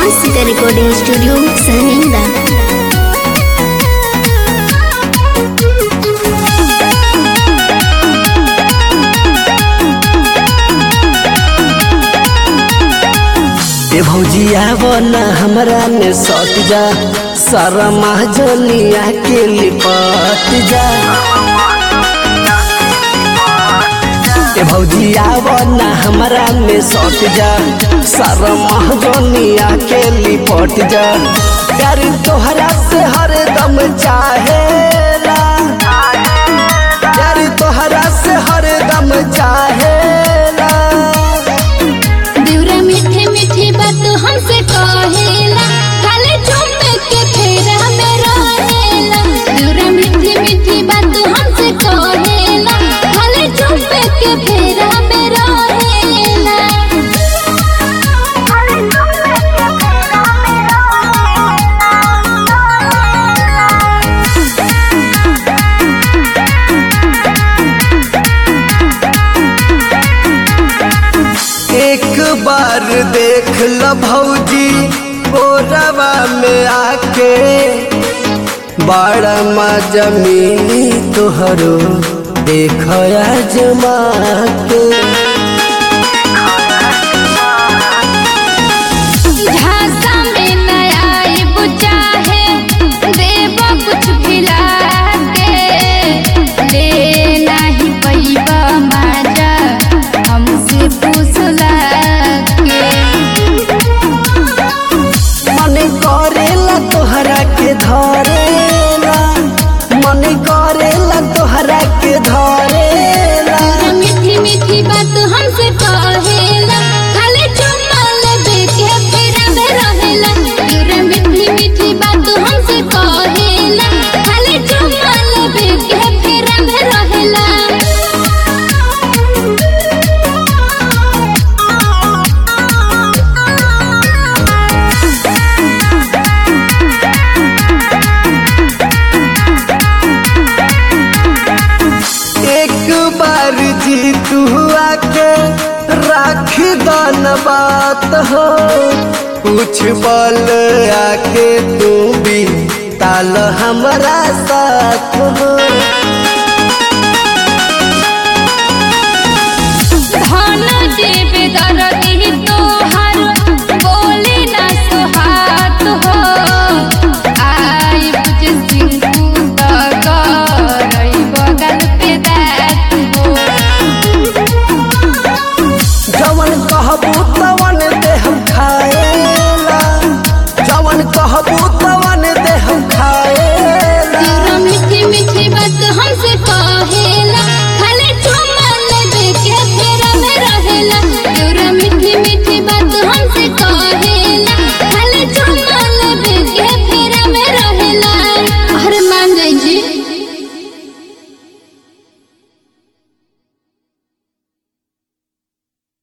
Asika Recording Studio, Saninda. ए भौजी आवो ना हमरा ने सट जा सारा महाजनिया के लिपट जा। ए भौजी आवो ना हमरा ने सट जा सारा महाजनिया के लिपट जा। प्यार तोहरा से हरदम चाहेला, प्यार तोहरा से हरदम चाहेला। हमसे कहेला खाली चुम्मे के फेरा में रहेला। दूरा मीठी मीठी बात हमसे कहेला खाली चुम्मे के फेरा में रहेला। एक बार देख ल भौजी बोरवा में आके बड़ा मजा मिली तोहरो देख आजमा के। झांसा में न आइब चाहे देव कुछ खिला के ले नहीं पैबा माजा हमसे पूछला के। मन करेला तोहरा के धरेला, मन करेला तोहरा के धरेला। मीठी मीठी बात हमसे कहेला खाली चुम्मा लेबे के फेरा में रहेला। दूर मीठी मीठी बात हमसे कहेला खाली चुम्मा लेबे के फेरा में रहेला। एक बार जी तू आके राख दन बात हो, कुछ बल आके तू भी ताल हमारा साथ हो। धन देवे दरदी तोहर बोले ना सुहात हो। आई बुझ सिंकू करई बगल पे दात हो। जवन कहबू तवन